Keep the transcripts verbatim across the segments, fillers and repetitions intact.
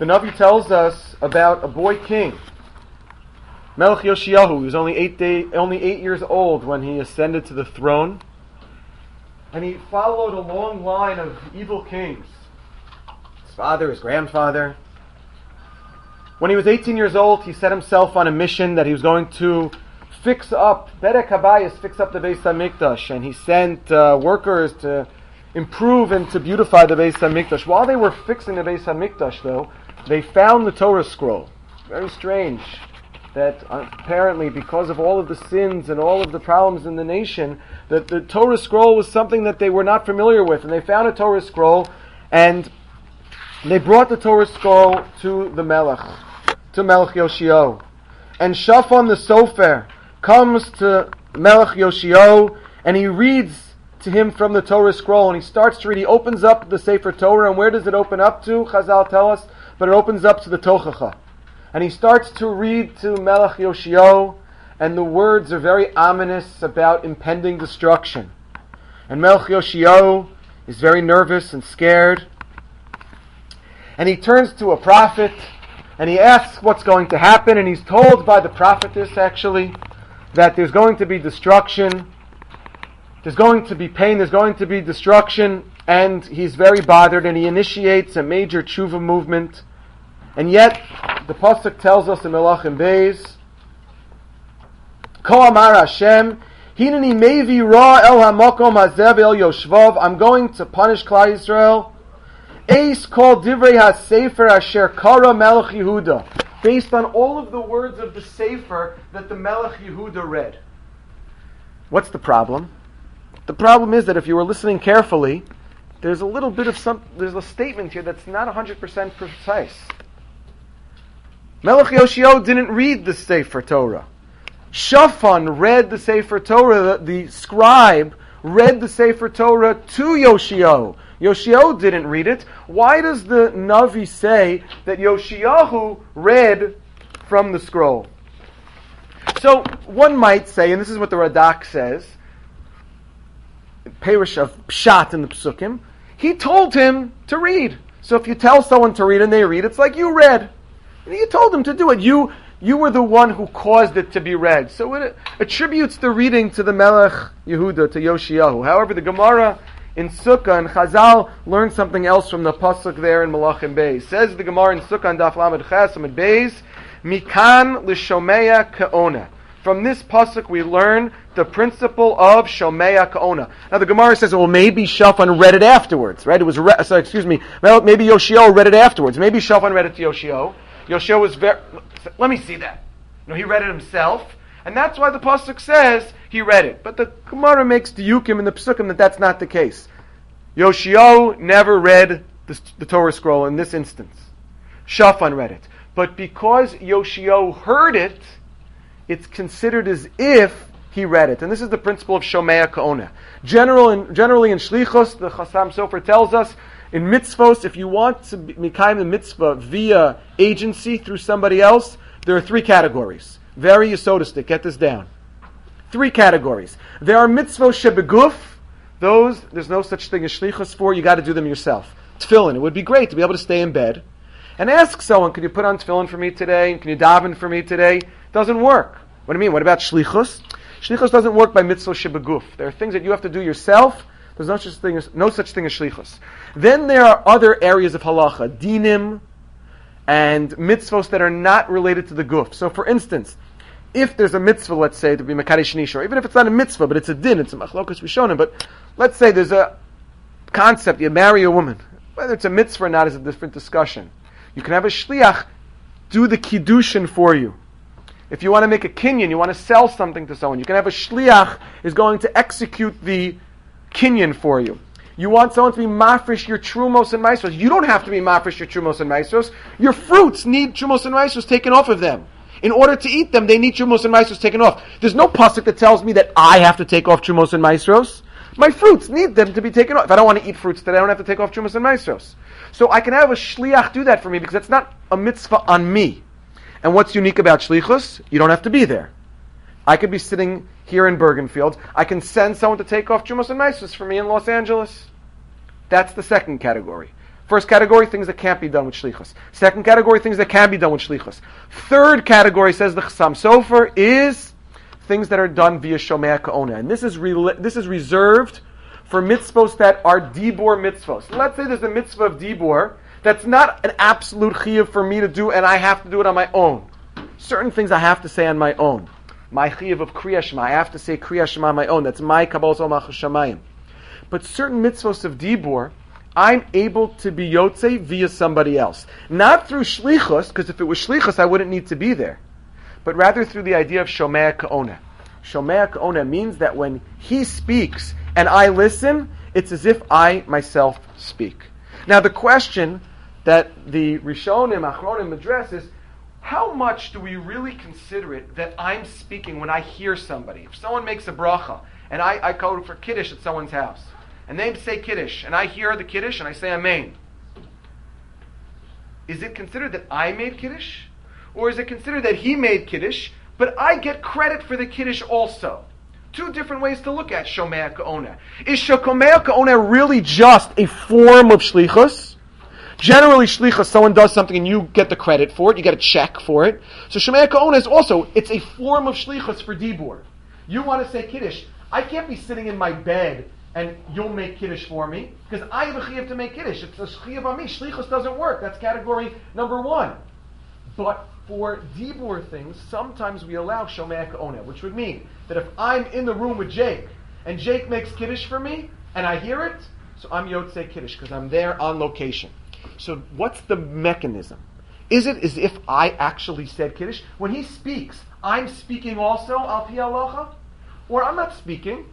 The Navi tells us about a boy king, Melech Yoshiyahu. He was only eight day, only eight years old when he ascended to the throne, and he followed a long line of evil kings. His father, his grandfather. When he was eighteen years old, he set himself on a mission that he was going to fix up, Berek Habayis, fix up the Beis HaMikdash, and he sent uh, workers to improve and to beautify the Beis HaMikdash. While they were fixing the Beis HaMikdash, though, they found the Torah scroll. Very strange that uh, apparently because of all of the sins and all of the problems in the nation, that the Torah scroll was something that they were not familiar with. And they found a Torah scroll, and they brought the Torah scroll to the Melech, to Melech Yoshiyahu. And Shaphan the Sofer comes to Melech Yoshiyahu, and he reads to him from the Torah scroll, and he starts to read. He opens up the Sefer Torah, and where does it open up to? Chazal tell us, but it opens up to the Tochacha. And he starts to read to Melech Yoshiyahu, and the words are very ominous about impending destruction. And Melech Yoshiyahu is very nervous and scared, and he turns to a prophet, and he asks what's going to happen, and he's told by the prophetess, actually, that there's going to be destruction, there's going to be pain, there's going to be destruction, and he's very bothered, and he initiates a major tshuva movement. And yet, the pasuk tells us in Melachim Beis, Ko amar Hashem, Hineni mevi ra el hamakom hazeh el yoshvav, I'm going to punish Klal Yisrael. Eis kol divrei ha-sefer asher kara Melech Yehuda, based on all of the words of the Sefer that the Melech Yehuda read. What's the problem? The problem is that if you were listening carefully, there's a little bit of some, there's a statement here that's not one hundred percent precise. Melech Yoshiyahu didn't read the Sefer Torah. Shaphan read the Sefer Torah, the, the scribe read the Sefer Torah to Yoshiyahu. Yoshiyahu didn't read it. Why does the Navi say that Yoshiyahu read from the scroll? So one might say, and this is what the Radak says, Perish of Pshat in the Psukim, he told him to read. So if you tell someone to read and they read, it's like you read. And you told them to do it. You you were the one who caused it to be read. So it attributes the reading to the Melech Yehuda, to Yoshiyahu. However, the Gemara in Sukkah and Chazal learned something else from the pasuk there in Melachim Beis. Says the Gemara in Sukkah and Daf Lamed Ches Amud Beis, Mikan l'shomeya ka'ona. From this pasuk we learn the principle of shomeya ka'ona. Now the Gemara says, well, maybe Shaphan read it afterwards, right? It was re- so excuse me. Well, maybe Yoshiyahu read it afterwards. Maybe Shaphan read it to Yoshiyahu. Yoshiyahu was very. Let me see that. No, he read it himself, and that's why the pasuk says he read it. But the Gemara makes the yukim in the psukim that that's not the case. Yoshiyahu never read the, the Torah scroll in this instance. Shaphan read it, but because Yoshiyahu heard it, it's considered as if he read it. And this is the principle of Shomeya Ka'ona. General in, generally in Shlichus, the Chassam Sofer tells us, in mitzvos, if you want to mikayim the mitzvah via agency through somebody else, there are three categories. Very yesodistic, get this down. Three categories. There are mitzvos shebeguf, those, there's no such thing as Shlichus for, you got to do them yourself. Tefillin, it would be great to be able to stay in bed and ask someone, can you put on tefillin for me today? Can you daven for me today? Doesn't work. What do you mean? What about shlichus? Shlichus doesn't work by mitzvah shebeguf. There are things that you have to do yourself. There's no such thing as no such thing as shlichus. Then there are other areas of halacha, dinim, and mitzvos that are not related to the guf. So, for instance, if there's a mitzvah, let's say, to be mekadesh nisha, or even if it's not a mitzvah, but it's a din, it's a machlokas rishonim, but let's say there's a concept, you marry a woman. Whether it's a mitzvah or not is a different discussion. You can have a shliach do the kiddushin for you. If you want to make a kinyan, you want to sell something to someone, you can have a shliach is going to execute the kinyan for you. You want someone to be mafresh your trumos and maestros. You don't have to be mafresh your trumos and maestros. Your fruits need trumos and maestros taken off of them. In order to eat them, they need trumos and maestros taken off. There's no pasuk that tells me that I have to take off trumos and maestros. My fruits need them to be taken off. If I don't want to eat fruits today, I don't have to take off trumos and maestros. So I can have a shliach do that for me because that's not a mitzvah on me. And what's unique about shlichus? You don't have to be there. I could be sitting here in Bergenfield. I can send someone to take off trumos and maestros for me in Los Angeles. That's the second category. First category, things that can't be done with shlichus. Second category, things that can be done with shlichus. Third category, says the Chassam Sofer, is things that are done via Shomea Ka'ona. And this is re- this is reserved for mitzvos that are dibur mitzvos. Let's say there's a mitzvah of dibur that's not an absolute chiyuv for me to do, and I have to do it on my own. Certain things I have to say on my own. My chiyuv of Kriya Shema, I have to say Kriya Shema on my own. That's my Kabbalah Zomach Hashemayim. But certain mitzvos of dibur, I'm able to be yotze via somebody else. Not through shlichus, because if it was shlichus, I wouldn't need to be there. But rather through the idea of Shomea Ka'ona. Shomea Ka'ona means that when he speaks and I listen, it's as if I myself speak. Now the question that the Rishonim, Achronim address is, how much do we really consider it that I'm speaking when I hear somebody? If someone makes a bracha, and I, I go for Kiddush at someone's house, and they say Kiddush, and I hear the Kiddush, and I say Amen. Is it considered that I made Kiddush? Or is it considered that he made Kiddush, but I get credit for the Kiddush also? Two different ways to look at Shomea Ka'ona. Is Shomea Ka'ona really just a form of Shlichus? Generally, Shlichus, someone does something and you get the credit for it, you get a check for it. So Shomea Ka'ona is also, it's a form of Shlichus for Dibur. You want to say Kiddush, I can't be sitting in my bed and you'll make Kiddush for me, because I have a chiyuv to make Kiddush. It's a chiyuv on me. Shlichus doesn't work. That's category number one. But for Dibur things, sometimes we allow Shomea Ka'ona, which would mean that if I'm in the room with Jake, and Jake makes Kiddush for me, and I hear it, so I'm Yotzei Kiddush, because I'm there on location. So what's the mechanism? Is it as if I actually said Kiddush? When he speaks, I'm speaking also, al pi halacha? Or I'm not speaking,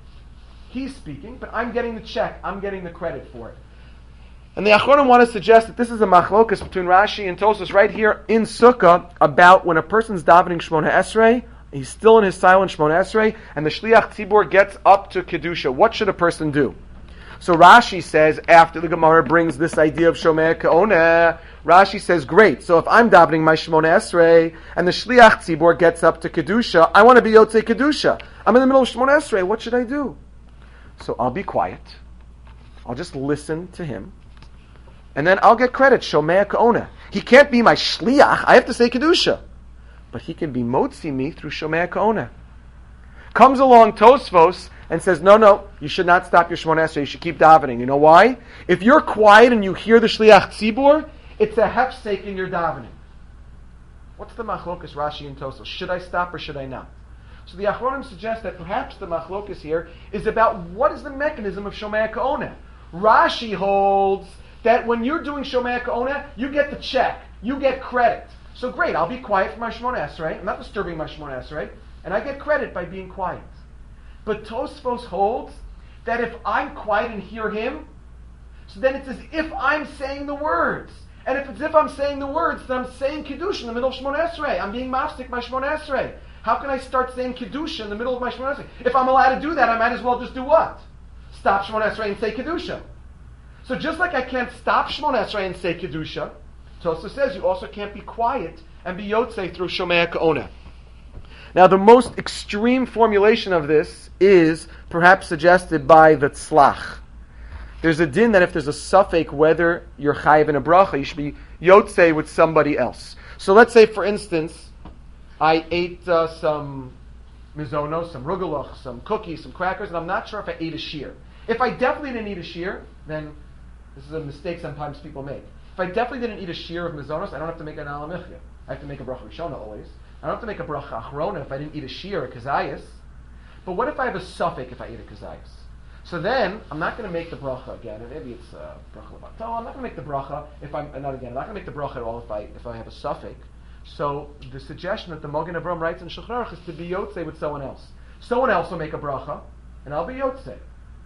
he's speaking, but I'm getting the check, I'm getting the credit for it. And the Achronim want to suggest that this is a machlokas between Rashi and Tosfos right here in Sukkah about when a person's davening Shmona Esrei, he's still in his silent Shmona Esrei, and the Shliach Tzibur gets up to Kedusha. What should a person do? So Rashi says, after the Gemara brings this idea of Shomea Ka'ona, Rashi says, great, so if I'm davening my Shmona Esrei, and the Shliach Tzibur gets up to Kedusha, I want to be Yotzei Kedusha. I'm in the middle of Shmona Esrei, what should I do? So I'll be quiet. I'll just listen to him. And then I'll get credit, Shomea Ka'ona. He can't be my Shliach, I have to say Kedusha. But he can be Motzi me through Shomea Ka'ona. Comes along Tosfos and says, no, no, you should not stop your Shmona Esrei, you should keep davening. You know why? If you're quiet and you hear the Shliach Tzibur, it's a hefsek in your davening. What's the machlokas Rashi and Tosfos? Should I stop or should I not? So the Achronim suggest that perhaps the machlokas here is about what is the mechanism of Shomea Ka'ona. Rashi holds that when you're doing Shomea Ka'ona, you get the check, you get credit. So great, I'll be quiet for my Shmona Esrei, I'm not disturbing my Shmona Esrei, and I get credit by being quiet. But Tosfos holds that if I'm quiet and hear him, so then it's as if I'm saying the words. And if it's as if I'm saying the words, then I'm saying Kiddush in the middle of Shmona Esrei. I'm being mafsik my Shmona Esrei. How can I start saying Kedusha in the middle of my Shmona Esrei? If I'm allowed to do that, I might as well just do what? Stop Shmona Esrei and say Kedusha. So just like I can't stop Shmona Esrei and say Kedusha, Tosfos says you also can't be quiet and be Yotzei through Shomea Ka'ona. Now the most extreme formulation of this is perhaps suggested by the Tzlach. There's a din that if there's a suffix whether you're chayiv in a bracha, you should be Yotzei with somebody else. So let's say, for instance, I ate uh, some mizonos, some rugelach, some cookies, some crackers, and I'm not sure if I ate a shear. If I definitely didn't eat a shear, then this is a mistake sometimes people make. If I definitely didn't eat a shear of mizonos, I don't have to make an alamichya. I have to make a bracha rishona always. I don't have to make a bracha achrona if I didn't eat a shear, a kazayas. But what if I have a suffix if I eat a kazayas? So then, I'm not going to make the bracha again, and maybe it's uh, bracha levatol. I'm not going to make the bracha if I'm, not again, I'm not going to make the bracha at all if I if I have a suffix. So the suggestion that the Mogen Avram writes in Shulchan Aruch is to be yotzei with someone else. Someone else will make a bracha, and I'll be yotzei.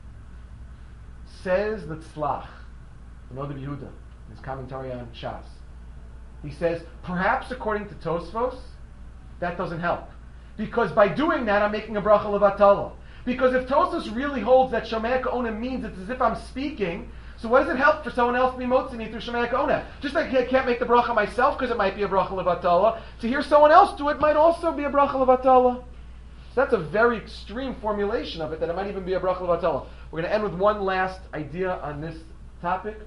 Says the Tzlach, the Noda B'Yehuda, in his commentary on Shas. He says, perhaps according to Tosfos, that doesn't help. Because by doing that, I'm making a bracha levatala. Because if Tosfos really holds that Shomea Ka'ona means it's as if I'm speaking, so what does it help for someone else to be motzi me through Shomea Ka'ona? Just like I can't make the bracha myself because it might be a bracha levatala, to hear someone else do it might also be a bracha levatala. So that's a very extreme formulation of it, that it might even be a bracha levatala. We're going to end with one last idea on this topic,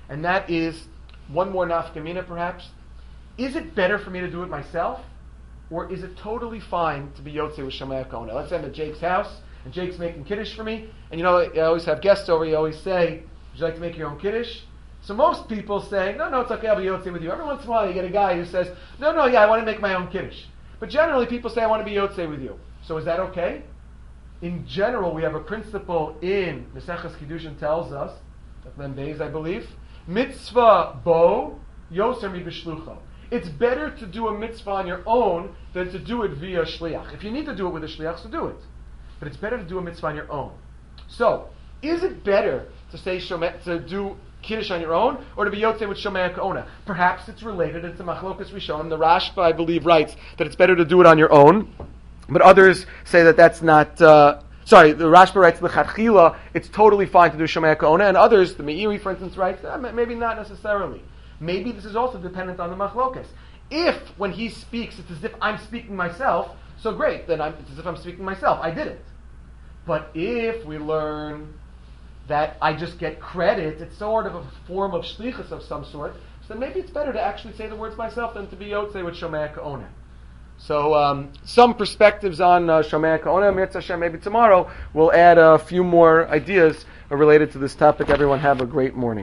and that is one more nafkamina perhaps. Is it better for me to do it myself, or is it totally fine to be Yotzei with Shomei HaKaona? Let's say I'm at Jake's house, and Jake's making Kiddush for me, and you know, I always have guests over, you always say, would you like to make your own Kiddush? So most people say, no, no, it's okay, I'll be Yotzei with you. Every once in a while you get a guy who says, no, no, yeah, I want to make my own Kiddush. But generally people say, I want to be Yotzei with you. So is that okay? In general, we have a principle in Maseches Kiddushin tells us, Mem Beis, I believe, mitzvah bo yoser mi b'shlucho. It's better to do a mitzvah on your own than to do it via shliach. If you need to do it with a shliach, so do it. But it's better to do a mitzvah on your own. So, is it better to say shomeh, to do Kiddush on your own, or to be Yotzei with Shomei HaKaona? Perhaps it's related. It's a Machlokas Rishonim. The Rashba, I believe, writes that it's better to do it on your own, but others say that that's not. Uh, sorry, the Rashba writes L'chadchila, it's totally fine to do Shomei HaKaona, and others, the Meiri, for instance, writes eh, maybe not necessarily. Maybe this is also dependent on the Machlokas. If when he speaks, it's as if I'm speaking myself, so great. Then I'm, it's as if I'm speaking myself. I did it. But if we learn that I just get credit, it's sort of a form of shlichus of some sort, so then maybe it's better to actually say the words myself than to be Yotzei with Shomei HaKaona. So um, some perspectives on uh, Shomei HaKaona. Mirz Hashem, maybe tomorrow we'll add a few more ideas related to this topic. Everyone have a great morning.